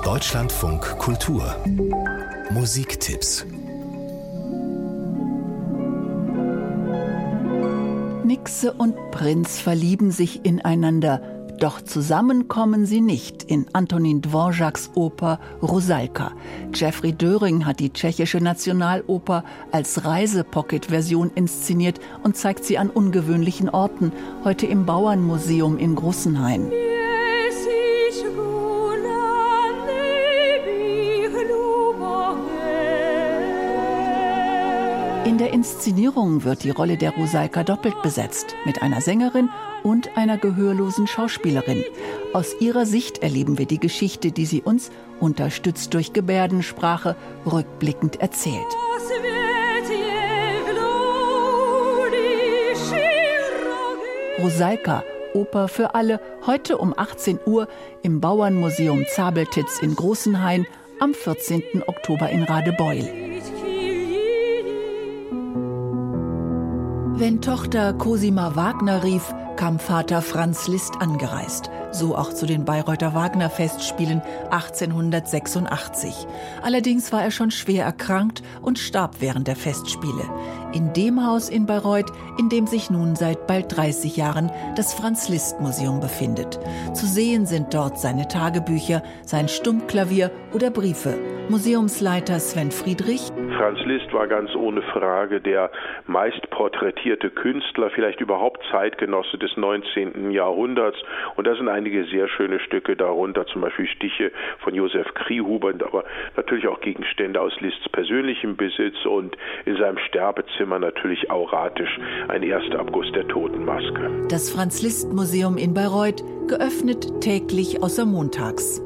Deutschlandfunk Kultur Musiktipps. Nixe und Prinz verlieben sich ineinander, doch zusammen kommen sie nicht in Antonín Dvořáks Oper Rusalka. Jeffrey Döring hat die tschechische Nationaloper als Reisepocket-Version inszeniert und zeigt sie an ungewöhnlichen Orten, heute im Bauernmuseum in Grossenhain. In der Inszenierung wird die Rolle der Rusalka doppelt besetzt, mit einer Sängerin und einer gehörlosen Schauspielerin. Aus ihrer Sicht erleben wir die Geschichte, die sie uns, unterstützt durch Gebärdensprache, rückblickend erzählt. Rusalka, Oper für alle, heute um 18 Uhr im Bauernmuseum Zabeltitz in Grossenhain, am 14. Oktober in Radebeul. Wenn Tochter Cosima Wagner rief, kam Vater Franz Liszt angereist. So auch zu den Bayreuther Wagner-Festspielen 1886. Allerdings war er schon schwer erkrankt und starb während der Festspiele. In dem Haus in Bayreuth, in dem sich nun seit bald 30 Jahren das Franz-Liszt-Museum befindet. Zu sehen sind dort seine Tagebücher, sein Stummklavier oder Briefe. Museumsleiter Sven Friedrich: Franz Liszt war ganz ohne Frage der meist porträtierte Künstler, vielleicht überhaupt Zeitgenosse des 19. Jahrhunderts. Und da sind einige sehr schöne Stücke darunter, zum Beispiel Stiche von Josef Kriehuber, aber natürlich auch Gegenstände aus Liszts persönlichem Besitz und in seinem Sterbezimmer natürlich auratisch ein erster Abguss der Totenmaske. Das Franz-Liszt-Museum in Bayreuth, geöffnet täglich außer montags.